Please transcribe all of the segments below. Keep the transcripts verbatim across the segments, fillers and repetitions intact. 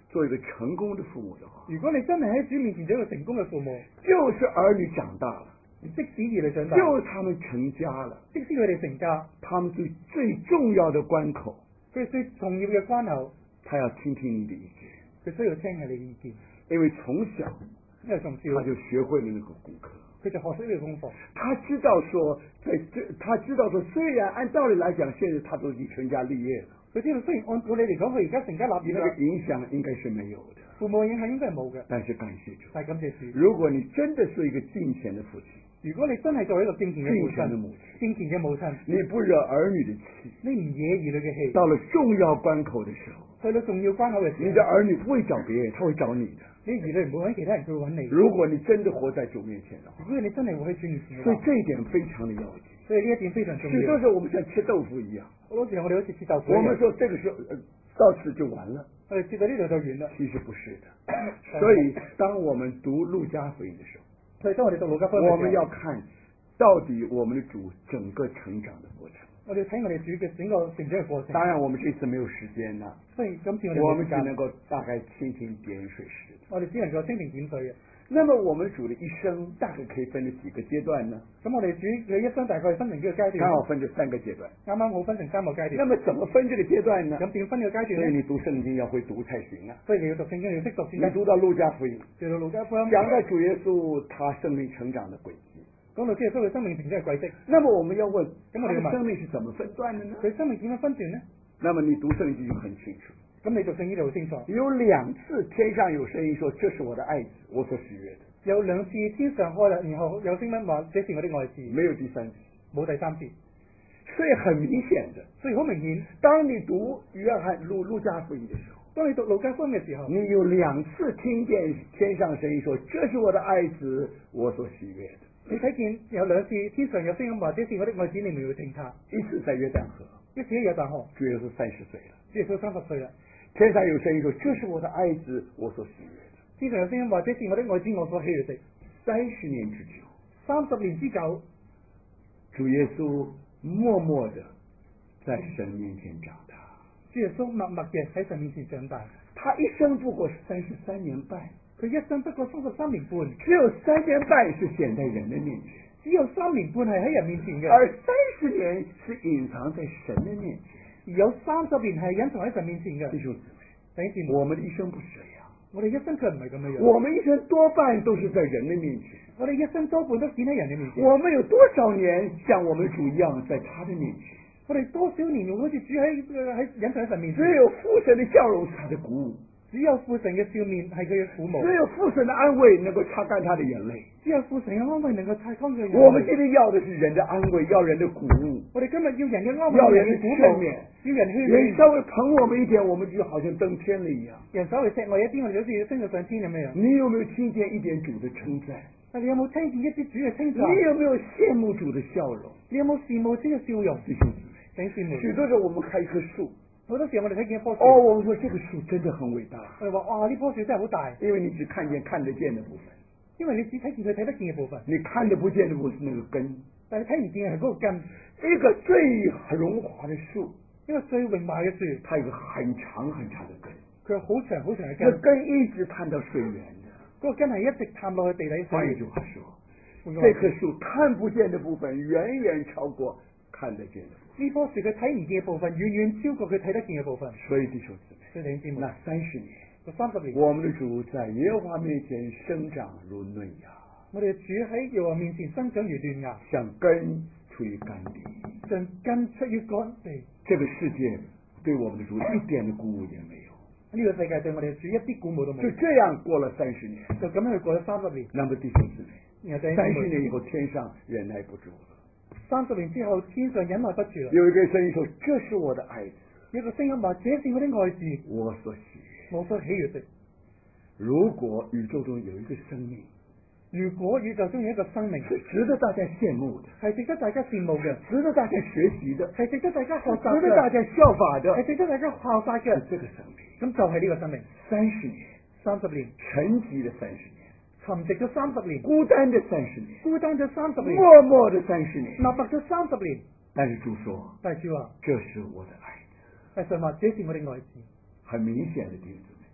做一个成功的父母的话， 如果你真係喺主面前做一個成功嘅父母， 就是兒女長大了， 即使兒女長大， 就是他們成家了， 即使佢哋成家， 他們最最重要的關口， 佢最重要嘅關口， 他要聽聽你的意見， 佢需要聽下你嘅意見， 因為從小， 因為從小他就學會了那個功課。 佢就學識呢個功課。 他知道說，在這他知道說，雖然按道理來講，現在他都已經成家立業了， 佢知道雖然按道理嚟講，佢而家成家立業那個影響應該是沒有的， 父母嘅影響應該係冇嘅。 但是感謝主， 但係感謝主。 如果你真的是一個敬虔的父親， 如果你真係作為一個敬虔嘅父親， 敬虔的母親， 敬虔嘅母親， 你不惹兒女的氣， 你唔惹兒女嘅氣， 到了重要關口的時候， 去到重要關口嘅時候， 你的兒女不會找別人，他會找你的。 你兒女唔會揾其他人，佢會揾你。 如果你真的活在主面前的話， 如果你真係會喺主面前嘅話， 所以這一點非常的要緊。 所以呢一點非常重要。 許多時候我們像切豆腐一樣， 好多時候我哋好似切豆腐一樣， 我們說這個時候、呃、到此就完了， 我哋切到呢度就完啦。 其實不是的。所以當我們讀路加福音的時候， 所以當我哋讀路加福音嘅時候， 我們要看到底我們的主整個成長的過程。 我哋睇我哋主嘅整個成長嘅過程。 當然我們這次沒有時間啦， 所以今次我哋我們只能夠大概蜻蜓點水式的。 我哋只能夠蜻蜓點水嘅。 那麼我們主的一生大概可以分成幾個階段呢？ 咁我哋主嘅一生大概分成幾個階段？ 剛好分成三個階段。 啱啱好分成三個階段。 那麼怎麼分這個階段呢？ 咁點分呢個階段呢？ 所以你讀聖經要會讀才行啊。 所以你要讀聖經要識讀先。 你讀到路加福音， 讀到路加福音， 講到主耶穌他生命成長的軌跡。 講到主耶穌嘅生命成長嘅軌跡。 那麼我們要問， 咁我哋他生命是怎麼分段的呢？ 佢生命點樣分段呢？ 那麼你讀聖經就很清楚。 咁你讀聖經就好清楚。 有兩次天上有聲音說：這是我的愛子，我所喜悅的。 有兩次天上開啦，然後有聲音話：這是我的愛子。 沒有第三次， 冇第三次。 所以很明顯的， 所以好明顯， 當你讀約翰路路加福音的時候， 當你讀路加福音嘅時候， 你有兩次聽見天上聲音說：這是我的愛子，我所喜悅的。 你睇見有兩次天上有聲音話：這是我的愛子，你們要聽他。 一次在約旦河， 一次喺約旦河， 主耶穌三十歲了， 主耶穌三十歲啦。 天上有聲音說：這是我的愛子，我所喜悅的。 天上有聲音話：這是我的愛子，我所喜悅的。 三十年之久， 三十年之久， 主耶穌默默的在神面前長大。 主耶穌默默嘅喺神面前長大。 他一生不過三十三年半， 佢一生不過三十三年半， 只有三年半是顯在人的面前， 只有三年半係喺人面前嘅， 而三十年是隱藏在神的面前， 而有三十年係隱藏喺神面前嘅。 弟兄姊妹，弟兄姊妹， 我們的一生不是這樣。 我哋一生卻唔係咁樣樣。 我們一生多半都是在人的面前。 我哋一生多半都顯喺人嘅面前。 我們有多少年像我們主一樣在他的面前？ 我哋多少年好似主喺喺隱藏喺神面前。 只有父神的笑容是他的鼓舞， 只有父神嘅笑面係佢嘅鼓舞， 只有父神的安慰能夠擦乾他的眼淚， 只有父神嘅安慰能夠擦乾佢嘅眼淚。 我們今天要的是人的安慰，要人的鼓舞。 我哋今日要人嘅安慰， 要人的勸勉， 要人勸勉。 人稍微捧我們一點，我們就好像登天了一樣。 人稍微錫我一啲，我哋好似升到上天咁樣。 你有沒有聽見一點主的稱讚？ 但你有冇聽見一啲主嘅稱讚？ 你有沒有羨慕主的笑容？ 你有冇羨慕主嘅笑容？ 弟兄姊妹， 弟兄姊妹， 許多時候我們看一棵樹， 好多時候我哋睇見一棵樹， 哦，我們說這個樹真的很偉大。 我哋話哇，呢棵樹真係好大， 因為你只看見看得見的部分， 因為你只睇見佢睇得見嘅部分， 你看得不見的部分是那個根， 但係睇唔見係嗰個根。 一個最榮華的樹， 一個最榮華嘅樹， 它有個很長很長的根， 佢有好長好長嘅這根， 根一直探到水源的， 嗰個根係一直探落去地底下。 換一句話說，這棵樹看不見的部分遠遠超過看得見的部分。 呢棵樹佢睇唔見嘅部分，遠遠超過佢睇得見嘅部分。 所以弟兄姊妹， 所以弟兄姊妹， 那三十年， 三十年， 我們的主在耶和華面前生長如嫩芽， 我哋主喺耶和華面前生長如嫩芽， 像根出於乾地， 像根出於乾地。 這個世界對我們的主一點的鼓舞也沒有。 呢個世界對我哋主一啲鼓舞都冇。 就這樣過了三十年， 就咁樣去過咗三十年。 那麼弟兄姊妹，三十年以後天上忍耐不住了。 三十年之後天上忍耐不住了。 有一個聲音說：這是我的愛子。 有一個聲音話：這是我的愛子， 我所喜悅。 我所喜悅的。 如果宇宙中有一個生命， 如果宇宙中有一個生命， 是值得大家羨慕的， 係值得大家羨慕嘅， 值得大家學習的， 係值得大家學習嘅， 值得大家效法的， 係值得大家效法嘅。 是這個生命。 咁就係呢個生命。 三十年， 三十年， 沉寂的三十年， 沉寂咗三十年， 孤單的三十年， 孤單咗三十年， 默默的三十年， 默默咗三十年。 但是主說， 但係主話， 這是我的愛子。 係神話，這是我的愛子。 很明顯的弟兄姊妹，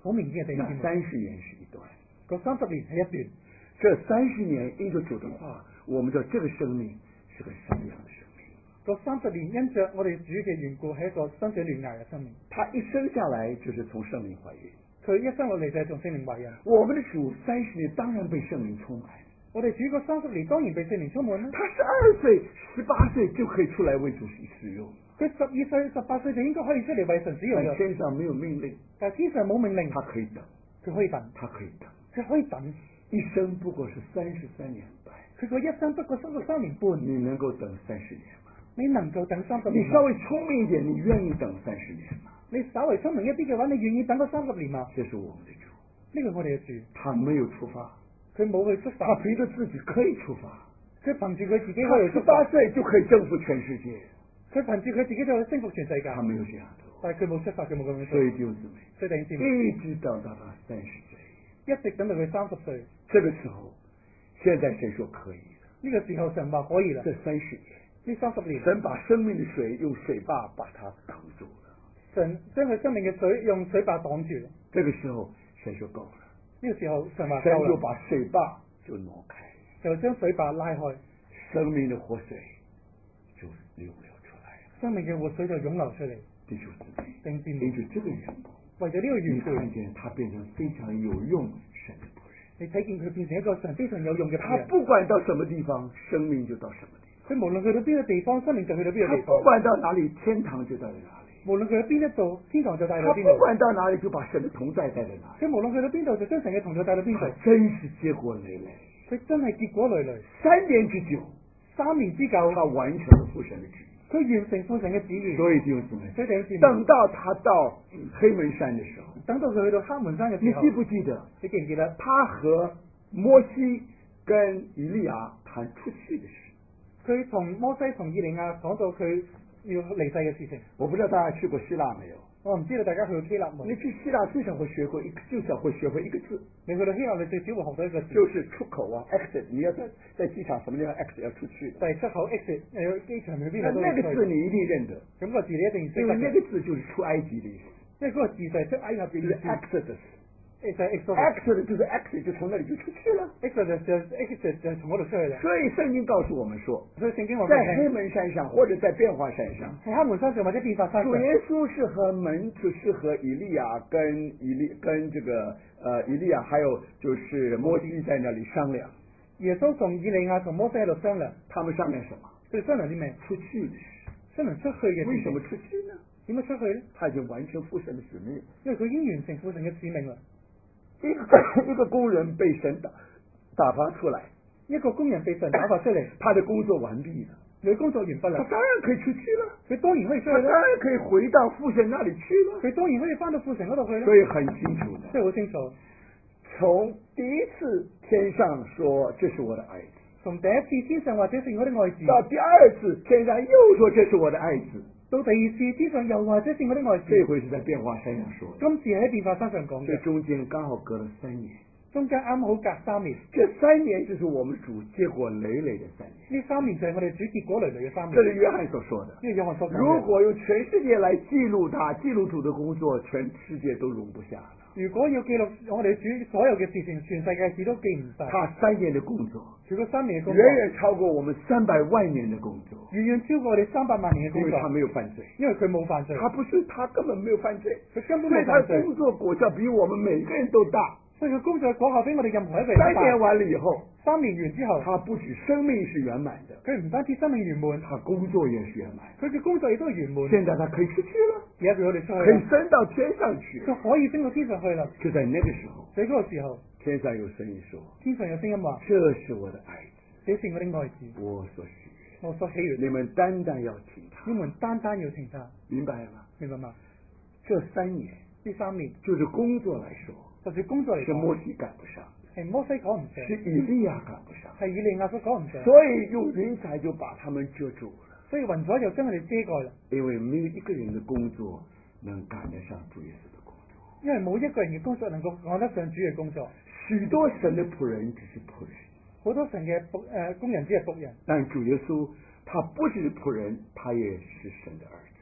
好明顯嘅弟兄那姊妹。 三十年是一段， 嗰三十年係一段， 這三十年因着主的話，我們知道這個生命是個什麼樣的生命。 嗰三十年因着我哋主嘅緣故，係一個生長嫩芽嘅生命。 他一生下來就是從聖靈懷孕， 佢一生落嚟就係從聖靈懷孕。 我們的主三十年當然被聖靈充滿。 我哋主嗰三十年當然被聖靈充滿啦。 他十二歲、十八歲就可以出來為主使用。 佢十二歲、十八歲就應該可以出嚟為神使用嘅。 但天上沒有命令， 但係天上冇命令， 他可以等， 佢可以等， 他可以等， 佢可以等。 一生不過是三十三年半， 佢個一生不過三十三年半， 你能夠等三十年嗎？ 你能夠等三十年嗎？ 你稍微聰明一點，你願意等三十年嗎？ 你稍微聰明一啲嘅話，你願意等嗰三十年嗎？ 這是我們的主， 呢個我哋嘅主， 他沒有出發， 佢冇去出發， 他憑着自己可以出發， 佢憑住佢自己他可以出發十八歲就可以征服全世界， 佢憑住佢自己就可以征服全世界。 他沒有這樣做， 但係佢冇出發，佢冇咁樣做。 所以弟兄姊妹， 所以弟兄姊妹， 一直等到他三十歲， 一直等到佢三十歲， 這個時候，現在神說可以了， 呢個時候神話可以啦。 這三十年， 呢三十年， 神把生命的水用水壩把它擋住了， 神將佢生命嘅水用水壩擋住。 這個時候神說夠了， 呢個時候神話神夠啦， 就把水壩就挪開， 就將水壩拉開， 生命的活水就流流出來了。 生命嘅活水就湧流出嚟。 弟兄姊妹， 弟兄姊妹因着這個緣故， 為咗呢個你緣故， 看見他變成非常有用神的僕人。 你睇見佢變成一個神非常有用嘅僕他人。 不管到什麼地方，生命就到什麼地方； 佢無論去到邊個地方，生命就去到邊個地方他不；管到哪裏，天堂就到哪裏； 無論去到邊一度，天堂就帶他到邊度； 不管到哪裏，就把神的同在帶到哪裏。 佢無論去到邊度，就將神嘅同在帶到邊他度。 真是結果累累， 佢真係結果累累， 三年之久， 三年之久， 他完成了父神的旨意。 佢完成父神嘅旨意。 所以弟兄姊妹， 所以弟兄姊妹， 等到他到黑門山的時候， 等到佢去到黑門山嘅時候， 你記不記得你記唔記得他和摩西跟以利亞談出去的事？ 佢同摩西同以利亞講到佢要離世嘅事情？ 我不知道大家去過希臘沒有？ 我唔知道大家去到希臘冇？ 你去希臘最少會學過一個，最少會學會一個字， 你去到希臘，你最少會學到一個字， 就是出口啊 ，exit。你要在在機場什麼地方 exit 要出去的， 就係出口 exit。誒，機場裏邊那都那個字你一定認得， 咁個字你一定識因為得嘅， 那個字就是出埃及的意思， 因為嗰個字就係出埃及嘅就是意思。 exodus。 就係 exodus。 exodus 就是 exit，就從那裡就出去了。 exodus 就 exit 就從嗰度出去啦。 所以聖經告訴我們說， 所以聖經話在黑門山上或者在變化山上， 喺黑門山上或者變化山上， 主耶穌是和門徒是和以利亞跟以利跟這個呃以利亞還有就是摩西在那裡商量。 耶穌同以利亞同摩西喺度商量， 他們商量什麼？ 佢哋商量啲咩？ 出去的事。 商量出去嘅事情。 為什麼出去呢？ 點解出去呢？ 他已經完成父神的使命， 因為佢已經完成父神嘅使命啦。 一個一個工人被神打打發出來， 一個工人被神打發出嚟， 他的工作完畢了， 佢工作完畢他啦， 當然可以出去了， 佢當然可以出去他當啦， 然可以回到父神那裡去了， 佢當然可以翻到父神嗰度去啦。 所以很清楚的， 即係好清楚， 從第一次天上說這是我的愛子， 從第一次天上或者是我的愛子， 到第二次天上又說這是我的愛子， 到第二次天上又或者是我的愛子， 這回是在變化山上說的， 今次喺變化山上講嘅， 這中間剛好隔了三年， 中間啱好隔三年， 這三年就是我們主結果累累的三年， 呢三年就係我哋主結果累累嘅三年。 這是約翰所說的。 呢個約翰所講嘅， 如果用全世界來記錄他記錄主的工作，全世界都容不下了。 如果要記錄我哋主所有嘅事情，全世界事都記唔晒。 他三年的工作， 如果三年嘅工作， 遠遠超過我們三百萬年的工作， 遠遠超過我哋三百萬年嘅工作。 因為他沒有犯罪， 因為佢冇犯罪， 他不是他根本沒有犯罪， 佢根本所以他的冇犯罪， 工作果效比我們每個人都大。 所以佢工作嘅果效比我哋任何一個人都大。 三年完了以後， 三年完之後， 他不止生命是圓滿的， 佢唔單止生命圓滿， 他工作也是圓滿。 佢嘅工作亦都係圓滿。 現在他可以出去了， 而家俾我哋出可以去， 升到天上去。 佢可以升到天上去啦。 就在那個時候， 喺嗰個時候， 天上有聲音說： 天上有聲音話： 這是我的愛子， 這是我的愛子， 我所喜悅。 我所喜悅。 你們單單要聽他， 你們單單要聽他， 明白嗎？ 明白嗎？ 這三年呢三年， 就是工作來說， 就算工作嚟講， 是摩西趕不上， 係摩西趕唔上， 是以利亞趕不上， 係以利亞所趕唔上， 所以用雲彩就把他們遮住了。 所以雲彩就將佢哋遮蓋啦。 因為沒有一個人的工作能趕得上主耶穌的工作， 因為冇一個人嘅工作能夠趕得上主嘅工作。 許多神的僕人只是僕人， 好多神嘅僕誒工人只係僕人， 但主耶穌他不是僕人，他也是神的兒子。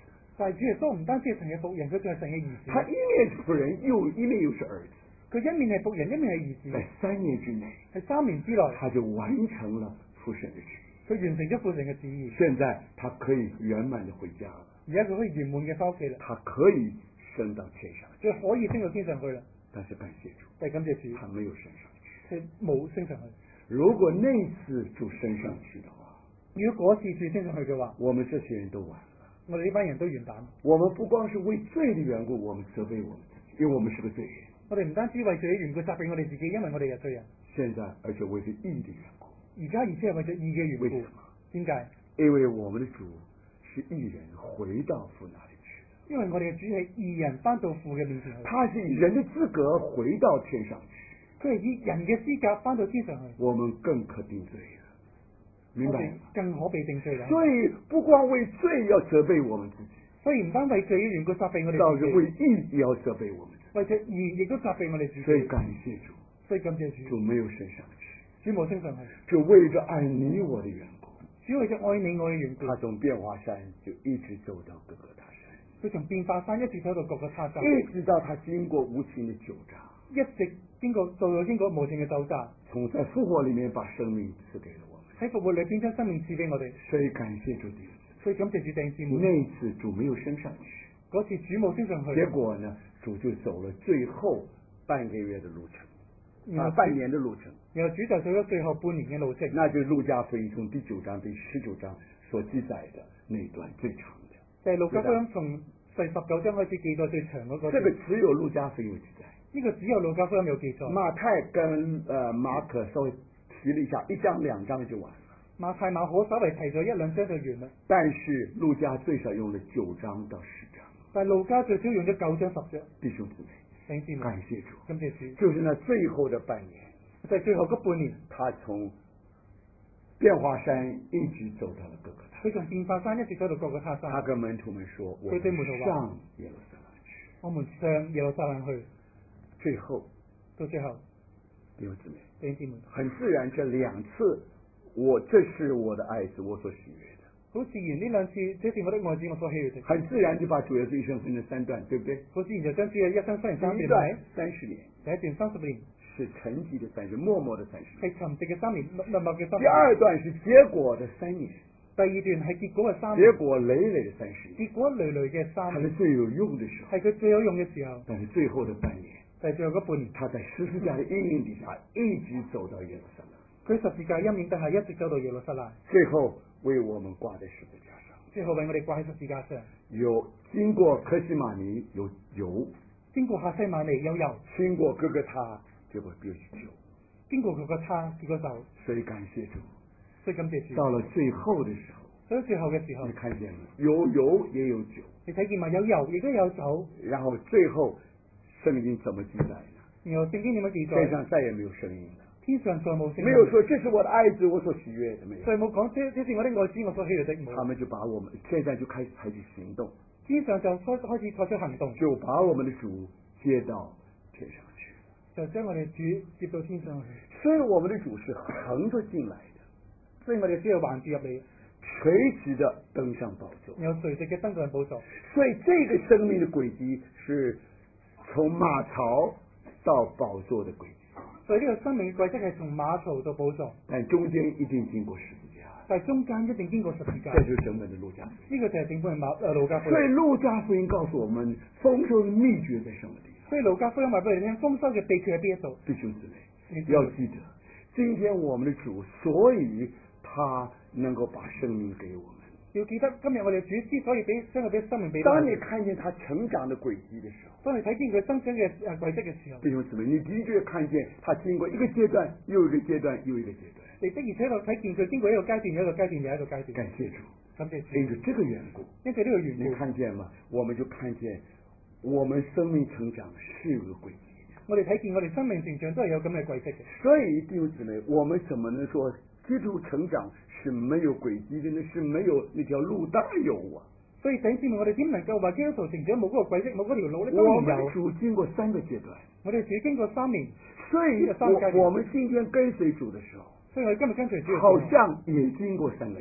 但係主耶穌唔單止係神嘅僕人，佢仲係神嘅兒子。 他一面是僕人，又一面又是兒子。 佢一面係僕人，一面係兒子。 在三年之內， 喺三年之內， 他就完成了父神的旨意。 佢完成咗父神嘅旨意。 現在他可以圓滿的回家了。 而家佢可以圓滿嘅翻屋企啦。 他可以升到天上去。 佢可以升到天上去啦。 但是感謝主， 但係感謝主， 他沒有升上去。 佢冇升上去。 如果那次主升上去的話， 如果嗰次主升上去嘅話， 我們這些人都完了。 我哋呢班人都完蛋。 我們不光是為罪的緣故，我們責備我們自己，因為我們是個罪人。 我哋唔單止為罪嘅緣故責備我哋自己，因為我哋係罪人。 現在而且為咗義的緣故。 而家而且係為咗義嘅緣故。 為什麼？ 點解？ 因為我們的主是義人，回到父那裏去的。 因為我哋嘅主係義人，翻到父嘅面前去。 他是以人的資格回到天上去。 佢係以人嘅資格翻到天上去。 我們更可定罪了，明白嗎？ 更可被定罪啦。 所以不光為罪要責備我們自己， 所以唔單為罪嘅緣故責備我哋自己， 倒是為義也要責備我們自己。 為咗義亦都責備我哋自己。 所以感謝主， 所以感謝主， 主沒有升上去， 主冇升上去， 就為着愛你我的緣故， 主為咗愛你我嘅緣故， 他從變化山就一直走到各個他山， 佢從變化山一直走到各個他山， 一直到他經過無情的酒醡， 一直經過到咗經過無情嘅酒醡， 從在復活裏面把生命賜給了我們， 喺復活裏邊將生命賜俾我哋。 所以感謝主弟兄， 所以感謝主弟兄姊妹。 那一次主沒有升上去， 嗰次主冇升上去， 結果呢，主就走了最後半個月的路程，啊， 然後半年的路程。 然後主就走咗最後半年嘅路程， 那就是路加福音從第九章第十九章所記載的那一段最長的。 就係路加福音從第十九章開始記載最長嗰個。 這個只有路加福音有記載， 呢個只有路加福音有記載。 馬太跟呃馬可稍微提了一下，一章兩章就完了。 馬太馬可稍微提咗一兩章就完啦。 但是路加最少用了九章到十章。 但係路加最少用咗九章十章。 弟兄姊妹， 弟兄姊妹， 感謝主， 感謝主， 就是那最後的半年， 就係最後嗰半年， 他從變化山一直走到了各個他山。 佢從變化山一直走到各個他山。 他跟門徒們說：我們上耶路撒冷去。 我們上耶路撒冷去。 最後， 到最後， 弟兄姊妹， 弟兄姊妹， 很自然，這兩次，我這是我的愛子，我所喜悅的。 好自然呢兩次，這是我的愛子，我所喜悅的。 很自然就把主耶穌一生分成三段，對不對？ 好自然就將主嘅一生分成三段。 第一段三十年， 第一段三十年是沉寂的三十年，默默的三十年。 係沉寂嘅三年，默默嘅三年。 第二段是結果的三年。 第二段係結果嘅三年。 結果累累的三十年。 結果累累嘅三年。 它是最有用的時候。 係佢最有用嘅時候。 但是最後的半年。 但係最後嗰半年， 他在十字架的陰影底下一直走到耶路撒冷。 佢十字架陰影底下一直走到耶路撒冷。 最後為我們掛在十字架上。 最後為我哋掛喺十字架上。 有經過客西馬尼有油， 經過客西馬尼有油， 經過哥哥他結果必有酒， 經過哥哥他結果酒。 所以感謝主， 所以感謝主。 到了最後的時候， 所以最後嘅時候， 你看見了有油也有酒， 你睇見嘛？有油亦都有酒。 然後最後聖經怎麼記載呢？ 然後聖經點樣記載？ 天上再也沒有聲音了。 天上再冇聲音。 沒有說這是我的愛子，我所喜悅的，沒有。 再冇講這這是我的愛子，我所喜悅的。 他們就把我們現在就開始採取行動。 天上就開開始採取行動， 就把我們的主接到天上去， 就將我哋主接到天上去。 所以我們的主是橫着進來的， 所以我哋只有橫住入嚟， 垂直的登上寶座， 有垂直嘅登上寶座。 所以這個生命的軌跡是從馬槽到寶座的軌跡。 所以呢個生命嘅軌跡係從馬槽到寶座， 但中間一定經過十字架。 但係中間一定經過十字架。 這就是整本的路加福音。 呢個就係整本馬誒路加福音。 所以路加福音告訴我們豐收的秘訣在什麼地方？ 所以路加福音話俾你聽，豐收嘅秘訣喺邊一度？ 弟兄姊妹，要記得，今天我們的主，所以他能夠把生命給我們。 要記得，今日我哋主之所以俾將佢俾生命俾我哋。 當你看見他成長的軌跡的時候， 當你睇見佢增長嘅誒軌跡嘅時候， 弟兄姊妹，你的確看見他經過一個階段又一個階段又一個階段。 你的而且確睇見佢經過一個階段又一個階段又一個階段。 感謝主， 感謝主。 因着這個緣故， 因為呢個緣故， 你看見嗎？我們就看見我們生命成長是有個軌跡的。 我哋睇見我哋生命成長都係有咁嘅軌跡嘅。 所以弟兄姊妹，我們怎麼能說基督成長是沒有軌跡的呢？是沒有那條路當然有啊。 所以弟兄姊妹，我哋點能夠話基督徒成長冇嗰個軌跡冇嗰條路咧？ 我們主經過三個階段， 我哋主經過三年， 所以我我們今天跟隨主的時候， 所以我哋今日跟隨主， 好像也經過三個階段。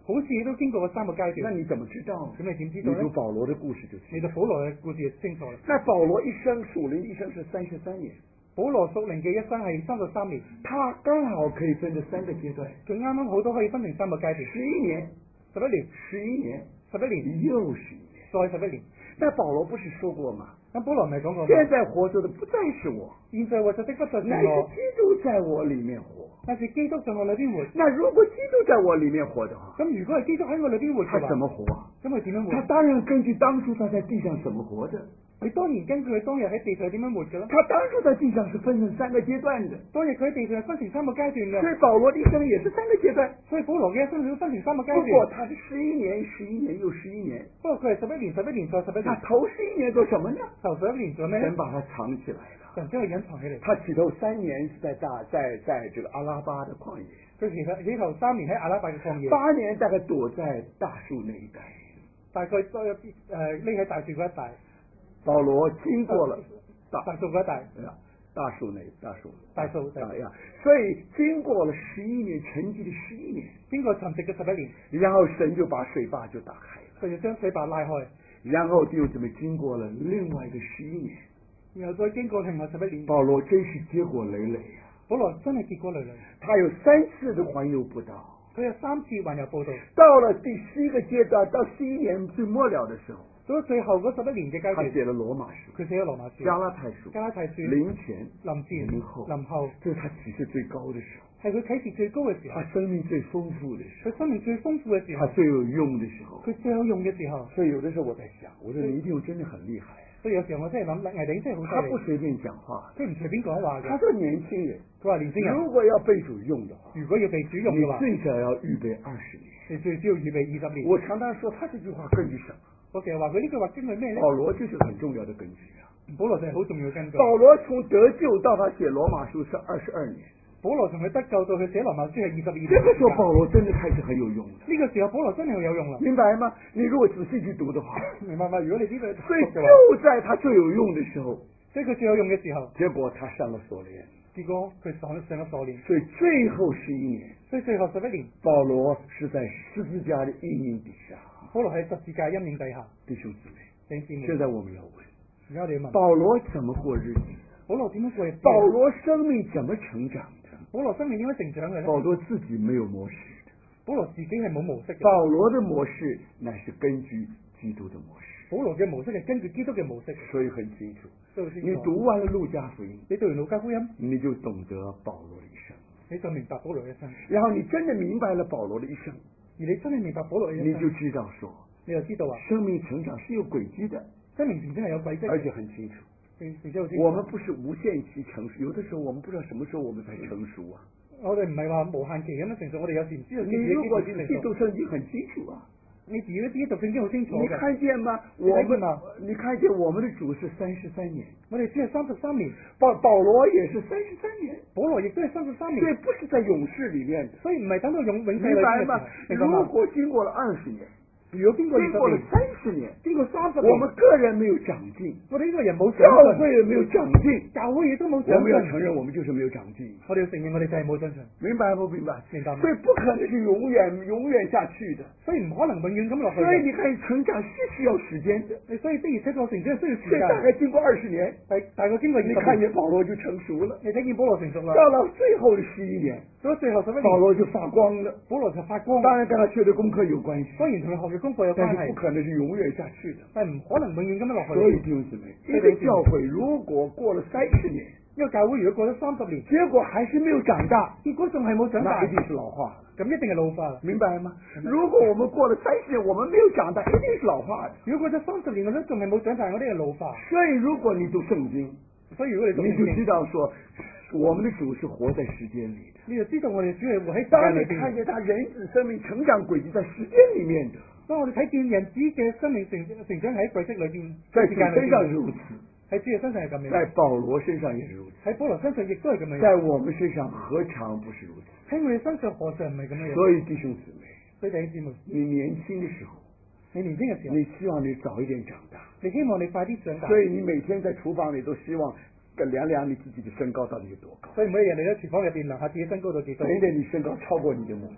好似都經過咗三個階段。 那你怎麼知道？ 咁你點知道你讀咧？ 保羅的故事就你知道。 讀保羅嘅故事就清楚啦。 那保羅一生屬靈一生是三十三年， 保羅屬靈嘅一生係三十三年， 他剛好可以分成三個階段。 佢啱啱好都可以分成三個階段。 十一年， 十一年， 十一年， 十一年， 又十一年， 再十一年。 但保羅不是說過嗎？ 咁保羅唔係講過， 現在活着的不再是我， 現在活着的不再是乃是我， 基督在我裏面活。 但是基督在我裏邊活。 那如果基督在我裏面活的話， 咁如果係基督喺我裏邊活嘅話， 他怎麼活啊？ 咁佢點樣他活？ 當然根據當初他在地上怎麼活的。 佢當然根據佢當日喺地上點樣活嘅啦。 他當初在地上是分成三個階段的， 當日佢喺地上係分成三個階段嘅， 所以保羅的一生也是三個階段。 所以保羅嘅一生都分成三個階不過段。 他是十一年、十一年又十一年， 不過佢係十一年、十一年再十一他年， 頭十一年做什麼呢？ 頭十一年做咩咧神？把他藏起來了。 神將佢隱藏起嚟。 他起頭三年是在大在在這個阿拉巴的曠野， 佢其實起頭三年喺阿拉伯嘅曠野， 八年大概躲在大樹那一帶。 大概都有啲誒匿喺大樹嗰一帶。 保羅經過了大大樹嗰一帶， 大樹那大樹大樹大呀，所以經過了十一年，沉寂的十一年， 經過沉寂嘅十一年， 然後神就把水壩就打開了， 佢就將水壩拉開， 然後就這麼經過了另外一個十一年， 然後再經過另外十一年。 保羅真是結果累累呀、啊！ 保羅真係結果累累， 他有三次的環遊布道， 佢有三次環遊佈道， 到了第十一個階段，到十一年最末了的時候， 到最後嗰十一年嘅階段， 他寫了羅馬書、 佢寫咗羅馬書、 加拉太書、 加拉太書、 臨前、 臨前、 臨後， 臨後， 這是他啟示最高的時候， 係佢啟示最高嘅時候他，生命最豐富的時佢生命最豐富嘅時候， 候他，最有用的時候。 佢最有用嘅時候。 所以有的時候我在想，我說你一定真的很厲害。 所以有時候我真係諗，倪鼎真係他好犀利， 不隨便講話， 即係唔隨便講話嘅。 他說年輕人， 佢話年輕人如果要被主用的話， 如果要被主用你嘅話， 最少要預備二十年。 你最少要預備二十年。 我常常說他這句話根據什麼？ 我成日話佢呢句話根據咩咧？ 保羅就是很重要的根據啊。 保羅就係好重要嘅根據。 保羅從得救到他寫羅馬書是二十二年， 保羅從佢得救到佢寫羅馬書係二十二年。 這個時候保羅真的開始很有用了。 呢個時候保羅真係有用啦。 明白嗎？你如果仔細去讀的話， 明白嗎？如果你知道所以就在他最有用的時候， 所以佢最有用嘅時候， 結果他上了鎖鏈， 結果佢上上咗鎖鏈。 所以最後十一年， 所以最後十一年， 保羅是在十字架的陰影底下。 保羅喺十字架陰影底下。 弟兄姊妹， 弟兄姊妹， 現在我們要問： 而家我哋要問， 保羅怎麼過日子？ 保羅點樣過日子？ 保羅生命怎麼成長的？ 保羅生命點樣成長嘅咧？ 保羅自己沒有模式的， 保羅自己係冇模式嘅。 保羅的模式乃是根據基督的模式， 保羅嘅模式係根據基督嘅模式。 所以很清楚。 所以先你讀完了路加福音， 你讀完路加福音， 你就懂得保羅的一生， 你就明白保羅嘅一生。 然後你真的明白了保羅的一生， 而你真係明白保羅嘅一生， 你就知道說， 你就知道啊， 生命成長是有軌跡的， 生命成長係有軌跡嘅， 而且很清楚。 而且好清楚我們不是無限期成熟，有的時候我們不知道什麼時候我們才成熟啊。 我哋唔係話無限期咁樣成熟，我哋有時唔知道自己你如果仔幾時成熟。 細讀聖經很清楚啊， 你自己自己讀聖經好清楚你嘅。 看見嗎？ 你我們看見嗎你看見我們的主是三十三年， 我哋只係三十三年， 保保羅也是三十三年， 保羅亦都係三十三年所以，不是在勇士裏面的， 所以唔係等到永永世明裏邊嘅時候白嗎？ 明白嗎如果經過了二十年， 如果經過二經過了十年， 三十年， 經過三十我們年， 個人沒有長進， 我哋呢個人冇長教進， 會也沒有長進， 教會亦都冇我長們要承進。 認我們就是沒有長進， 我哋要承認我哋就係冇長進， 明白不明白？ 明白嗎所？以不可能是永遠永遠下去的， 所以唔可能永遠咁落去所以嘅。 你看成長是需要時間的， 你所以的而且確成長係需要時所以大間。 概經過二十年， 但大概經過二十你看年， 見保羅就成熟了， 你睇見保羅成熟啦。 到了最後的十一年， 到咗最後十一年， 保羅就發光了。 保羅就發光。 當然跟他學的功課有關係， 當然同佢學嘅功課有關係但是不，可能是永遠下去的。 但係唔可能永遠咁樣落所以去。 弟兄姊妹，一個教會如果過了三十年， 一個教會如果過咗三十年， 結果還是沒有長大， 結果仲係冇長大， 那一定是老化了， 咁一定係老化啦。 明白嗎？如果我們過了三十年，我們沒有長大，一定是老化的。 如果過咗三十年我都仲係冇長大，我哋係老化。 所以如果你讀聖經， 所以如果你讀你就知聖經， 道說，我們的主是活在時間裏的。 你就知道我哋主係活喺時當間裏你看邊。 見他人子生命成長軌跡在時間裏面的， 當我哋睇見人子嘅生命成成長喺軌跡裏邊， 在主時間裏身上邊， 如此， 喺主嘅身上係咁樣， 在保羅身上也是如此， 喺保羅身上亦都係咁樣， 在我們身上何嘗不是如此？ 喺我哋身上何嘗唔係咁樣？ 所以弟兄姊妹， 所以弟兄姊妹， 你年輕的時候， 你年輕嘅時候， 你希望你早一點長大， 你希望你快啲長大， 所以你每天在廚房裏都希望量量你自己的身高到底有多高， 所以每一日你喺廚房入邊量下自己身高到幾多， 等等你身高超過你的母親，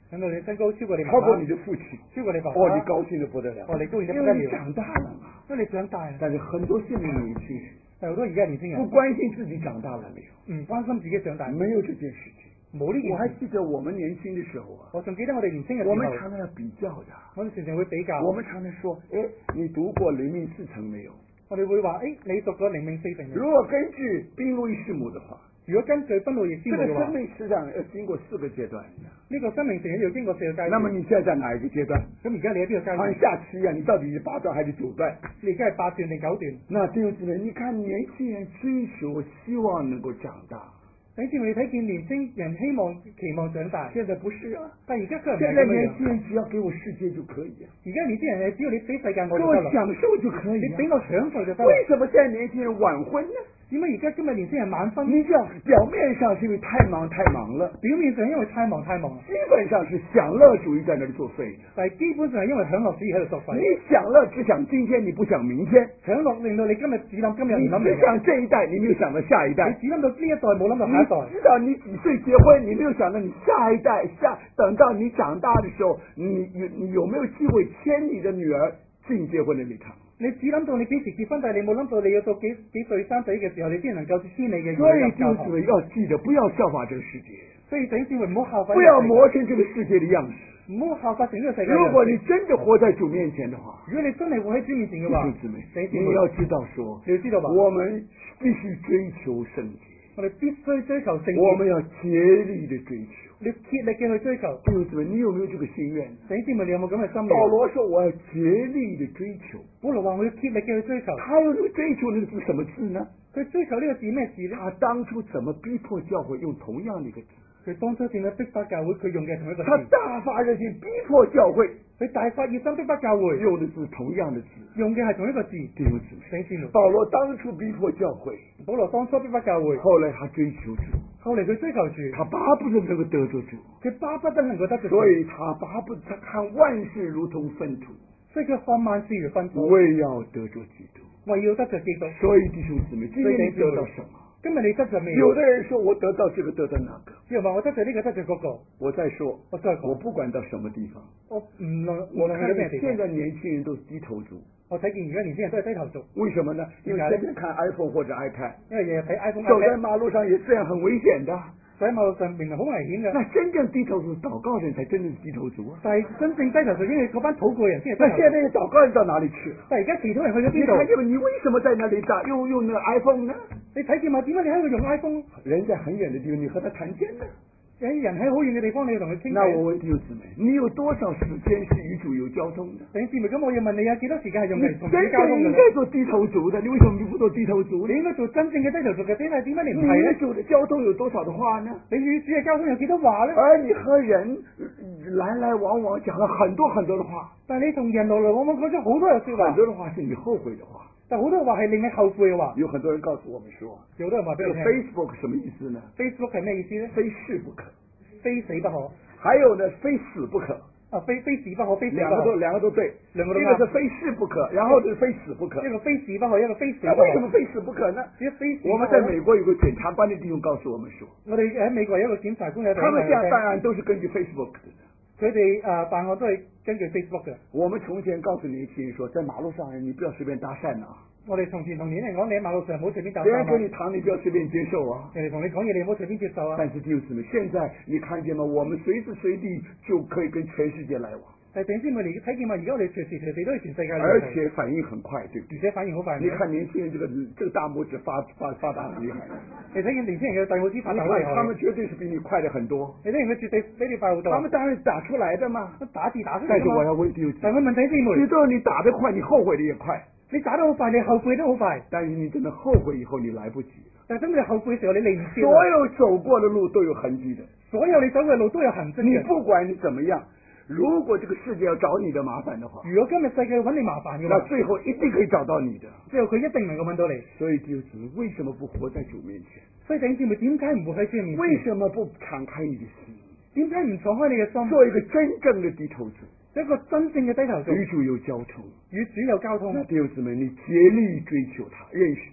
等到你身高超過你媽媽， 超過你的父親， 超過你爸爸， 哦，你高興得不得了， 哦，你高興得不因得了， 為你長大了嘛。 因為你長大了。 但是很多現在年輕人， 但好多而家年輕人不關心自己長大了沒有， 唔關心自己長大， 沒有這件事情。 冇呢件事。 我還記得我們年輕的時候啊， 我仲記得我哋年輕嘅時候， 我們常常要比較的， 我哋常常會比較。 我們常常說，誒，你讀過《靈命四層》沒有？ 我哋會話，誒，你讀過《靈命四層》？ 如果根據賓路易師母的話， 如果根據賓路易師母嘅話， 這個生命實際上要經過四個階段。 呢個生命成日要經過四個階段。 那麼你現在在哪一個階段？ 咁而家你喺邊個階段？ 像下棋一樣，你到底是八段還是九段？ 你而家係八段定九段？ 那弟兄姊妹，你看年輕人追求，希望能夠長大。 弟兄姊妹，你睇見年輕人希望期望長大， 現在不是啊。 但而家佢唔係現在咁樣。 年輕人只要給我世界就可以啊。 而家年輕人係只要你俾世界我就給我得啦， 享受就可以啊。 你俾我享受就得啦。 為什麼現在年輕人晚婚呢？ 點解而家今日年輕人晚婚？ 你知道表面上是因為太忙太忙了， 表面上因為太忙太忙， 基本上是享樂主義在那裡作祟。 但係基本上係因為享樂主義喺度作祟。 你享樂只想今天，你不想明天。 享樂令到你今日只諗今日， 你唔諗只想這一代，你沒有想到下一代。 你只諗到呢一代，冇諗到下一代。 你知道你幾歲結婚，你沒有想到你下一代下，等到你長大的時候，你你你有沒有機會牽你的女兒進結婚的禮堂？ 你只諗到你幾時結婚，但係你冇諗到你要到幾幾歲生仔嘅時候，你先能夠牽你嘅女兒入教堂。 所以就是要記得，不要效法這個世界。 所以弟兄姊妹唔好效法， 不要磨成這個世界的樣式， 唔好效法成呢個世界。 如果你真的活在主面前的話， 如果你真係活喺主面前嘅話， 弟兄姊妹，你要知道說， 你要知道吧， 我們必須追求聖潔， 我哋必須追求聖潔， 我們要竭力的追求。 你竭力嘅去追求。 弟兄姊妹，你有沒有這個心願？ 弟兄姊妹，你有冇咁嘅心願？ 保羅說我要竭力的追求。 保羅話我要竭力嘅去追求。 他用這個追求那個字什麼字呢？ 佢追求呢個字咩字呢？ 他當初怎麼逼迫教會用同樣的一個字？ 佢當初點樣逼迫教會？佢用嘅同一個字。 他大發熱心逼迫教會， 佢大發熱心逼迫教會， 用的是同樣的字， 用嘅係同一個字。 弟兄姊妹，保羅當初逼迫教會， 保羅當初逼迫教會， 後來他追求主， 後嚟佢追求主， 他巴不得能夠得着主， 佢巴不得能夠得着主， 所以他巴不得他看萬事如同糞土， 所以佢看萬事如糞土， 為要得着基督， 為要得着基督。 所以弟兄姊妹，今天你得到什麼？ 今日你得着咩？ 有的人說我得到這個，得到那個。 有人話我得着呢個，得着嗰個。 我再說， 我再講， 我不管到什麼地方， 我唔論我看咩地方。 現在年輕人都是低頭族。 我睇見而家年輕人都係低頭族。 為什麼呢？因為天天看 iPhone 或者 iPad， 因為日日睇 iPhone。 走在馬路上也這樣很危險的。 喺馬路上面係好危險嘅。 那真正低頭族禱告人才真正是低頭族啊！ 但係真正低頭族，因為嗰班禱告人先係低頭族。 那現在禱告人到哪裡去了？ 但係而家祈禱人去咗邊度？ 你看見你為什麼在那裡打用用那個 iPhone 呢？ 你睇見嘛？點解你喺度用 iPhone？ 人在很遠的地方，你和他談天呢？ 有人喺好遠嘅地方，你要同佢傾偈。 那我問弟兄姊妹，你有多少時間是與主有交通的？ 弟兄姊妹，咁我要問你啊，幾多時間係用嚟同主真交通嘅？ 正應該做低頭族的，你為什麼你不做低頭族？ 你應該做真正嘅低頭族嘅，點解點解你唔你係咧？ 與主的交通有多少的話呢？ 你與主嘅交通有幾多話咧？ 而你和人來來往往講了很多很多的話， 但係你同人來來往往講咗好多嘅說話， 很多的話是你後悔的話。 但好多話係令你後悔嘅話。 有很多人告訴我們說， 有好多人話俾我聽。 Facebook 什麼意思呢 ？Facebook 係咩意思咧？ 非試不可， 非死不可。 還有呢，非死不可。 啊，非非死不可，非死不可。 兩個都兩個都對， 兩個都一個是非試不可，然後是非死不可。 一個非死不可，一個非死不可。 那為什麼非死不可呢？ 因為非死不可。 我們在美國有個檢察官的弟兄告訴我們說， 我哋喺美國有一個檢察官喺度。 他們現在辦案都是根據 Facebook 的。 佢哋誒辦案都係根據 Facebook 嘅。 我們從前告訴年輕人說，在馬路上你不要隨便搭訕啊。 我哋從前同年輕人講，你喺馬路上唔好隨便搭訕。 別人給你糖，你不要隨便接受啊。 人哋同你講嘢，你唔好隨便接受啊。 但是弟兄姊妹，現在你看見嗎？我們隨時隨地就可以跟全世界來往。 但係弟兄姊妹，你睇見嘛？而家我哋隨時隨地都係全世界。 而且反應很快，對不對？ 而且反應好快。 你看年輕人這個這個大拇指發發發達很厲害。 你睇見年輕人嘅大拇指發達好厲害。 他們絕對是比你快得很多。 你睇見佢絕對比你快好多。 他們當然是打出來的嘛， 打字打出嚟。 但是我要問弟兄姊妹， 但係我問弟兄姊妹， 你知道你打得快，你後悔的也快。 你打得好快，你後悔都好快。 但是你真的後悔以後，你來不及了。 但係等你後悔嘅時候，你嚟唔切。 所有走過的路都有痕跡的。 所有你走嘅路都有痕跡。 你不管你怎麼樣，如果這個世界要找你的麻煩的話， 如果今日世界揾你麻煩嘅話， 那最後一定可以找到你的。 最後佢一定能夠揾到你。 所以弟兄姊妹，為什麼不活在主面前？ 所以弟兄姊妹，點解唔活喺主面前？ 為什麼不敞開你的心？ 點解唔敞開你嘅心？ 做一個真正的低頭族。 一個真正嘅低頭族， 與主有交通， 與主有交通。 那弟兄姊妹，你竭力追求他，認識他。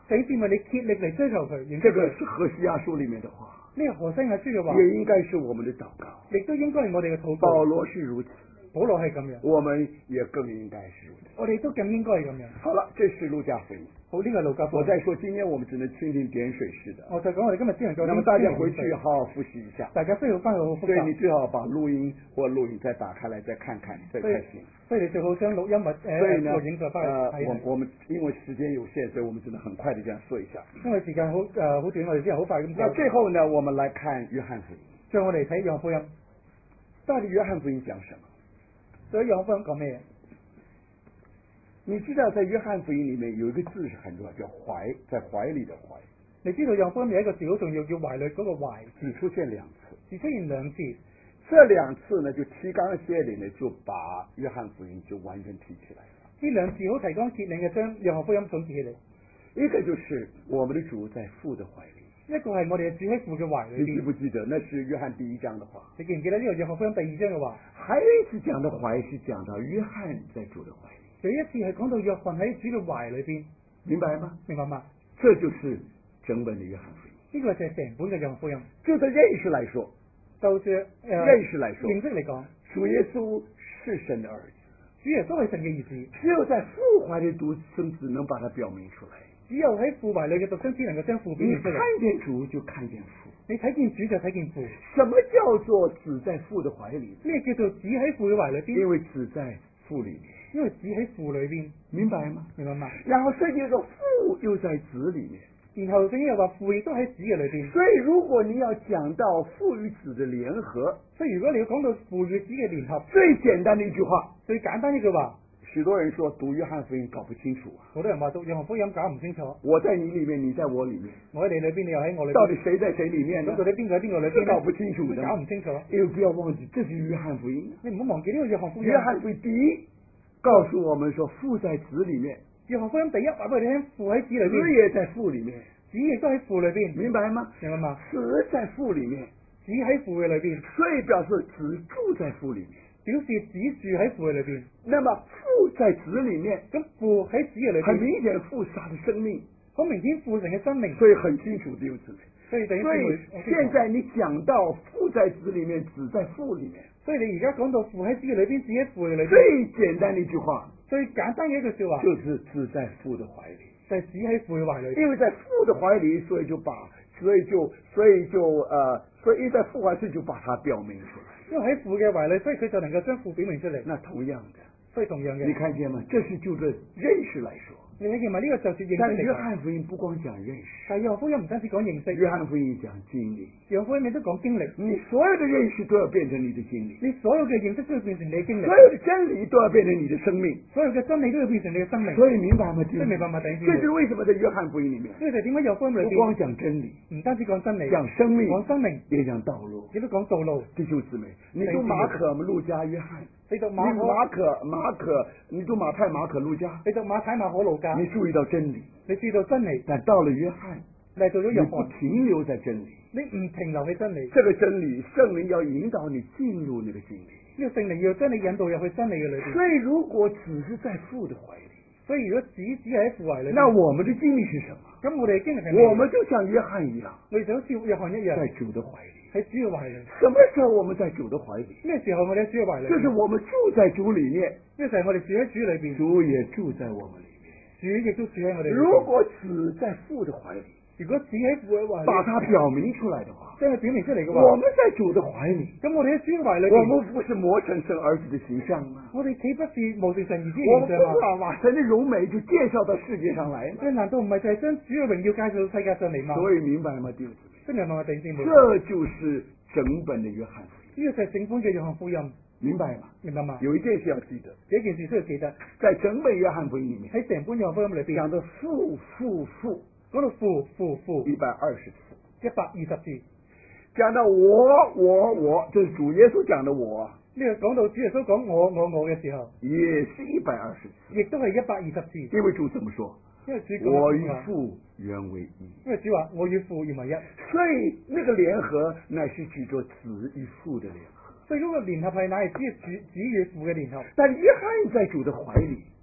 弟兄姊妹，你竭力嚟追求佢，認識这个佢。 是何西阿书里面的话， 呢個何西阿書嘅話， 也应该是我们的祷告。 亦都應該係我哋嘅禱保告。 罗是如此， 保羅係咁樣， 我们也更应该是如此。 我哋都更應該係咁樣。 好了，这是路加福音。 好，呢個係路加福音。 我再说，今天我们只能蜻蜓点水式的。 我再講，我哋今日只能夠。 那么大家回去好好复習一下。 大家需要翻去好好複習。 所以你最好把錄音或錄影再打開來再看看，再才行。 所以你最好將錄音或誒錄影再翻去呃， 睇。 我我們因為時間有限，所以我們只能很快的這樣說一下。 因為時間好誒好短，我哋只係好快咁。 那最後呢，我們來看約翰福音。 最後我哋睇約翰福音。 到底約翰福音講什麼？ 所以約翰福音講咩？ 你知道在約翰福音裏面有一個字是很重要，叫懷，在懷裏的懷。 你知道約翰福音有一個字好重要，叫懷裏嗰個懷， 只出現兩次， 只出現兩次。 這兩次呢就提綱挈領呢就把約翰福音就完全提起來了。 呢兩次好提綱挈領嘅將約翰福音總結起嚟。 一個就是我們的主在父的懷裏， 一個係我哋嘅主喺父嘅懷裏邊。 你記不記得那是約翰第一章的話？ 你記唔記得呢個約翰福音第二章嘅話？ 還有一次講的懷是講到約翰在主的懷裏。 有一次係講到約翰喺主嘅懷裏邊， 明白嗎？ 明白嗎？ 這就是整本的約翰福音。 呢個就係成本嘅約翰福音。 就在認識來說， 就算誒、呃、 認識來說， 認識嚟講， 主耶穌是神的兒子， 主耶穌係神嘅兒子。 只有在父懷裏獨生子能把它表明出來。 只有喺父懷裏嘅獨生子能夠將父表明出嚟。 你看見主就看見父， 你睇見主就睇見父。 什麼叫做子在父的懷裏？ 咩叫做子喺父嘅懷裏邊？ 因為子在父裏面。 因為子喺父裏邊， 明白嗎？ 明白嗎？ 然後聖經說父又在子裏面， 然後聖經又話父亦都喺子嘅裏邊。 所以如果你要講到父與子的聯合， 所以如果你要講到父與子嘅聯合， 最簡單的一句話， 最簡單一句話， 許多人說讀約翰福音搞不清楚啊。 好多人話讀約翰福音搞唔清楚。 我在你裏面，你在我裏面， 我喺你裏邊，你又喺我裏邊， 到底誰在誰裏面呢？ 咁到底邊個喺邊個裏邊？ 搞不清楚的， 搞唔清楚。 因為不要忘記，這是約翰福音。 你唔好忘記呢個約翰福音。 約翰福音第一告訴我們說，父在子裏面。 約翰福音第一話俾你聽，父喺子裏邊， 子也在父裏面， 子亦都喺父裏邊， 明白嗎？ 明白嗎？ 子在父裏面， 子喺父嘅裏邊， 所以表示子住在父裏面， 表示子住喺父嘅裏邊。 那麼父在子裏面， 咁父喺子嘅裏邊， 很明顯父是他的生命， 好明顯父神嘅生命， 所以很清楚弟兄姊妹。 所以第一， 所以現在你講到父在子裏面，子在父裏面， 所以你而家講到父喺子嘅裏邊，子喺父嘅裏邊， 最簡單的一句話， 最簡單嘅一句說話， 就是子在父的懷裏， 就係子喺父嘅懷裏。 因為在父的懷裏，所以就把，所以就，所以就，呃，所以因為在父懷裏就把它表明出來。 因為喺父嘅懷裏，所以佢就能夠將父表明出嚟。 那同樣的， 所以同樣嘅， 你看見嗎？這是就着認識來說。 你睇見嘛？呢個就算認識嚟講。 但約翰福音不光講認識， 但約翰福音唔單止講認識， 約翰福音講經歷。 約翰福音你都講經歷， 你所有的認識都要變成你的經歷， 你所有嘅認識都要變成你嘅經歷， 所有的真理都要變成你的生命， 所有嘅真理都要變成你嘅生命。 所以明白嗎？ 即係明白嗎？弟兄姊妹， 這就是為什麼在約翰福音裏面， 所以就點解約翰福音裏邊不光講真理， 唔單止講真理， 講生命， 講生命， 也講道路， 亦都講道路。 弟兄姊妹，你讀馬可、路加、約翰， 你讀你馬可、 馬可、馬可，你讀馬太、馬可、路加， 你讀馬太、馬可、路加， 你注意到真理， 你知道真理， 但到了約翰， 嚟到咗你不約翰， 停留在真理， 你唔停留喺真理， 這個真理聖靈要引導你進入那個經歷， 呢個聖靈要將你引導入去真理嘅裏邊。 所以如果只是在父的懷裏， 所以如果子只係喺父懷裏， 那我們的經歷是什麼？ 咁我哋嘅經歷係咩？ 我們就像約翰一樣， 我哋就好似約翰一樣， 在主的懷裏。 喺主嘅懷裏。 什麼時候我們在主的懷裏？ 咩時候我哋喺主嘅懷裏？ 就是我們住在主裏面， 呢個就係我哋住喺主裏邊， 主也住在我們裏面。 主亦都住喺我哋裏邊。 如果子在父的懷裏， 如果子喺父嘅懷裏， 把它表明出來的話， 將佢表明出嚟嘅話， 我們在主的懷裏， 咁我哋喺主嘅懷裏， 我們不是磨成神兒子的形象嗎？ 我哋豈不是無神神兒子嘅我們形象嗎？ 不把神的榮美就介紹到世界上來嗎？ 所以難道唔係就係將主嘅榮耀介紹到世界上嚟嗎？ 所以明白嗎，弟兄姊妹？ 真係問我弟兄姊妹， 這就是整本的約翰福音， 呢個就係整本嘅約翰福音， 明白嗎？ 明白嗎？ 有一件事要記得， 有一件事需要記得， 在整本約翰福音裏面， 喺成本約翰福音裏邊講到父父父， 講到父父父一百二十次， 一百二十次， 講到我我我，這是主耶穌講的我， 呢個講到主耶穌講我我我嘅時候， 也是一百二十次， 亦都係一百二十次， 因為主怎麼說？ 因為主講我與父原為一， 因為主話我與父原為一， 所以那個聯合乃是指着子與父的聯合。 所以嗰個聯合係乃係指主子與父嘅聯合。 但約翰在主的懷裏，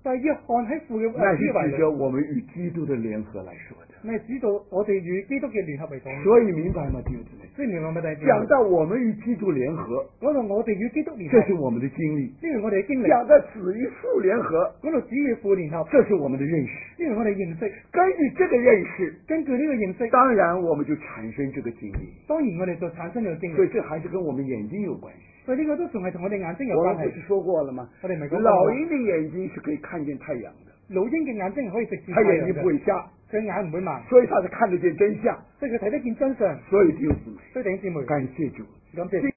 但係約翰喺父嘅那是思維裏， 指着我們與基督的聯合來說的。 你係指到我哋與基督嘅聯合嚟講。 所以明白嗎，弟兄姊妹？ 所以明白咪就係講到我們與基督聯合， 講到我哋與基督聯合， 這是我們的經歷； 呢個我哋嘅經歷。 講到子與父聯合， 講到子與父聯合， 這是我們的認識。 呢個我哋認識。 根據這個認識， 根據呢個認識， 當然我們就產生這個經歷。 當然我哋就產生呢個經歷。 所以這還是跟我們眼睛有關係。 所以呢個都仲係同我哋眼睛有我關係。 們不是說過了嗎？ 我哋唔係講過老鷹的眼睛是可以看見太陽的。 老鷹嘅眼睛係可以直視他太陽嘅， 眼睛不會瞎， 佢眼唔會盲， 所以他是看得見真相。 所以佢睇得見真相。 所以弟兄姊妹， 所以弟兄姊妹， 感謝主。 感謝。